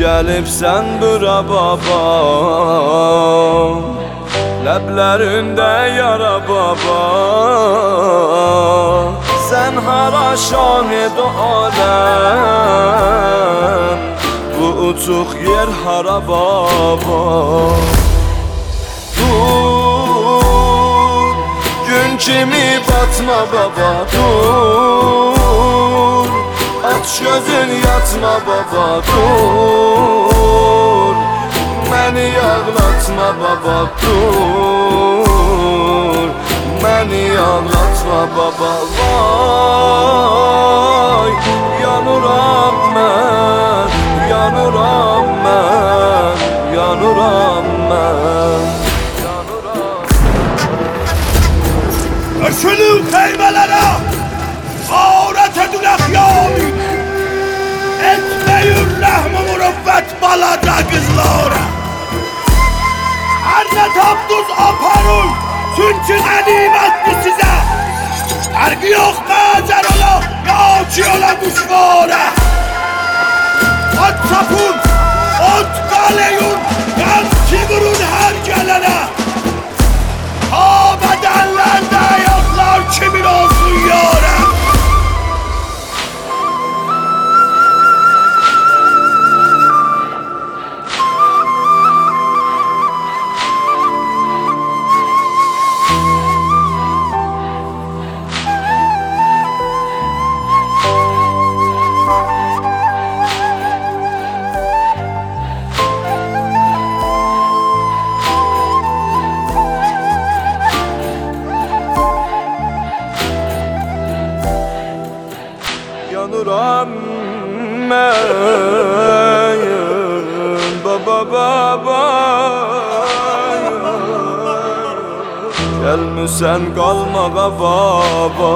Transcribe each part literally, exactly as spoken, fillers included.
Gəlibsən bura baba, ləblərində yara baba. Sən hara şahid aləm, bu uçuq yer hara baba. Dur, gün kimi batma baba, dur. Aç gözün yatma baba, dur. Məni ağlatma baba, dur. Məni ağlatma baba, vay. Yanıram mən, yanıram mən, yanıram mən. Öşünün keymelere ağret edin ahyami, etmeyin rahmi mürüvvet balada kızlara. Her ne tapduz aparın, çünkü ganimetli size. Ergi yok mezer ola, ya açı ola düşvara. At sapın, ot kaleyun, yan çığırın her gelene. Ha bedenlerde yoklar kimin olsun yâre. Yanıram mən, baba baba. Gəlmisən qalmağa baba,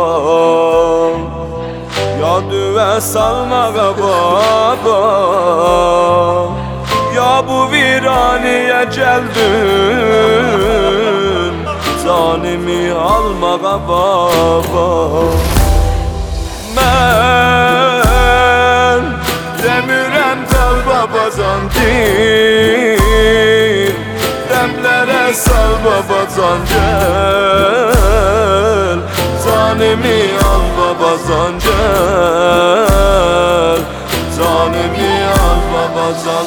ya düvə salmağa baba. Ya bu viraniyə gəldin, canimi almağa baba. Mən demirəm qal babacan din, dəmlərə sal babacan gəl. Canimi al babacan gəl, canimi al babacan.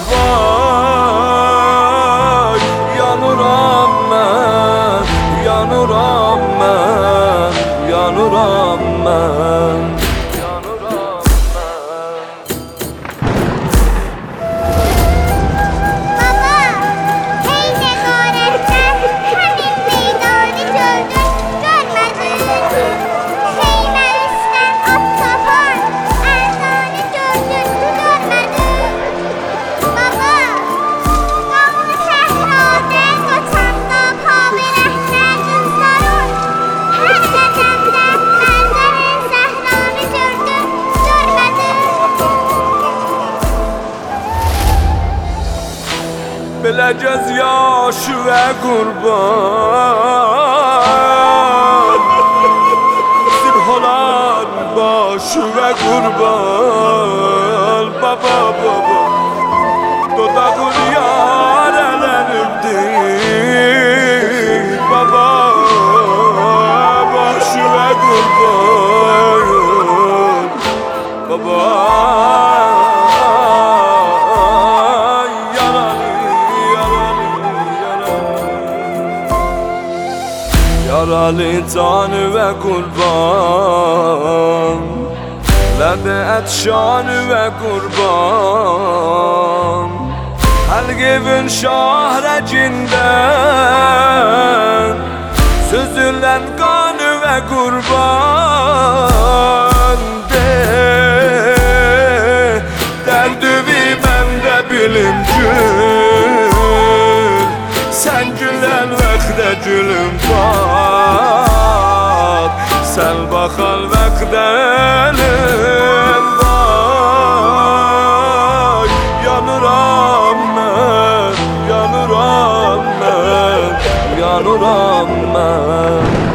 Vay, yanıram mən, yanıram mən, yanıram mən. Belə göz yaşı və qurban, sirh olan başı və qurban. Baba baba, dodağın yarələnibdir. Baba, başı və qurban. Baba, yaralı canı ve kurban, ləbət şanı ve kurban. Halqivin şahrəcindən süzülen kanı ve kurban. De, dərdüvi məndə bilim gül, sen gülen vaxtda gülüm bak, sen baxal vaxtda ölüm var. Yanıram mən, yanıram mən, yanıram mən.